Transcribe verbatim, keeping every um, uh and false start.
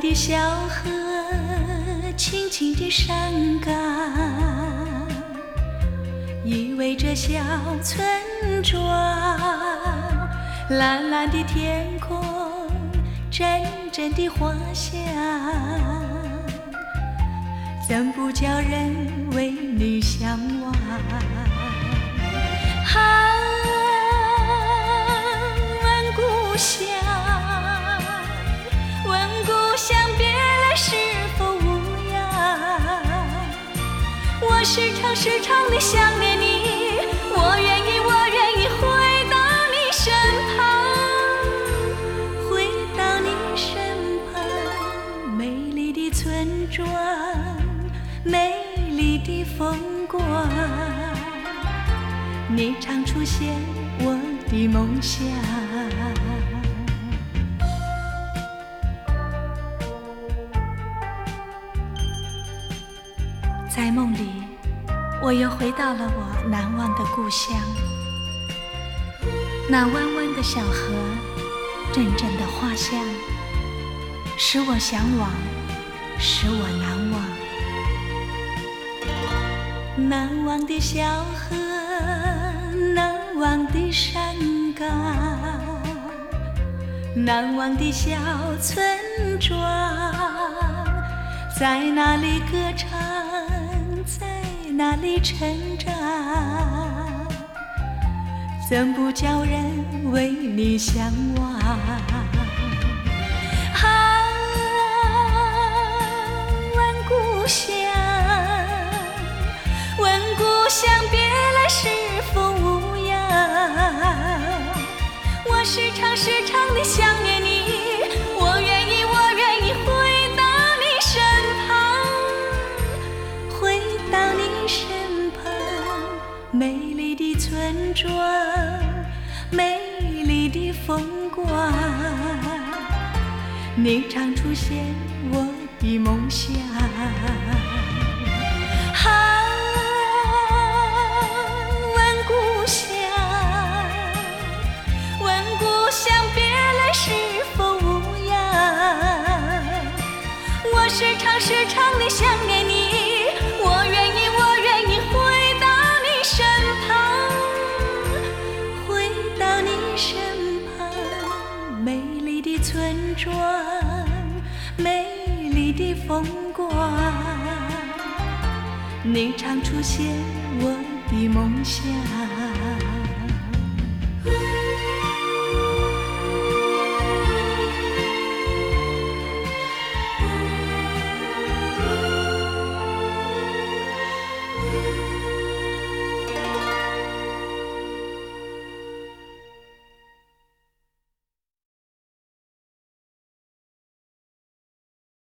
的小河轻轻地闪嘎，依偎着小村庄。蓝蓝的天空，阵阵的花香，怎不叫人为你向往？啊，问故乡，问故乡，别来是否无恙？我时常时常地想念你，我愿意，我愿意回到你身旁，回到你身旁。美丽的村庄，美丽的风光，你常出现我的梦想。在梦里，我又回到了我难忘的故乡。那弯弯的小河，阵阵的花香，使我向往，使我难忘。难忘的小河，难忘的山岗，难忘的小村庄，在哪里歌唱，在哪里成长，怎不叫人为你向往？啊，问故乡，问故乡，别来是否无恙？我时常时常地想念你，我愿意，我愿意回到你身旁，回到你身旁。美丽的村庄，美丽的风光，你常出现我的梦想。啊，问故乡，问故乡，别来是否无恙？我时常时常地想念你，我愿意，我愿意回到你身旁，回到你身旁。美丽的村庄，美丽的风光，你常出现我的梦想。